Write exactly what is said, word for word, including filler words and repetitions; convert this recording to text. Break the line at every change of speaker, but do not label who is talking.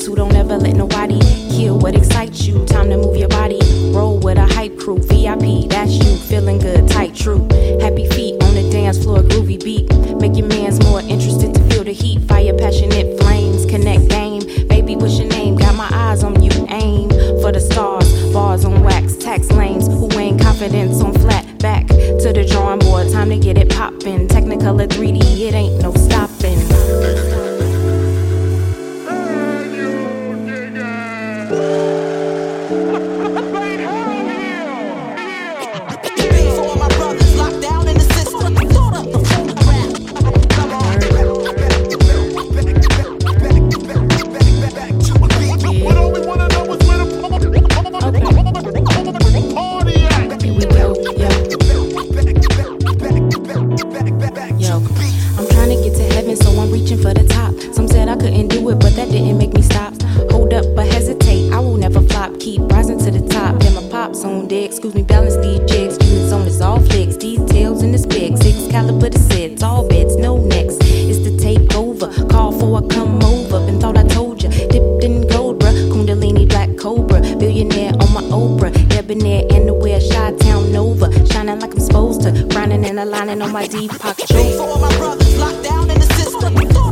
who don't ever let nobody kill what excites you. Time to move your body, roll with a hype crew. V I P, that's you, feeling good, tight, true. Happy feet on the dance floor, groovy beat. Make your mans more interested to feel the heat. Fire, passionate flames, connect game. Baby, what's your name? Got my eyes on you, aim for the stars. Bars on wax, tax lanes. Who ain't confidence on flat? Back to the drawing board, time to get it poppin'. Technicolor three D, it ain't no stopping. Excuse me, balance these jigs. Units on this all flicks. Details in this big. Six caliber the sets. All beds, no necks. It's the takeover. Call for a come over. Been thought I told ya. Dipped in gold, bruh. Kundalini black cobra. Billionaire on my Oprah. Debonair underwear. Chi-town Nova. Shining like I'm supposed to. Grinding and aligning on my Deepak.
For all my brothers locked down in the system.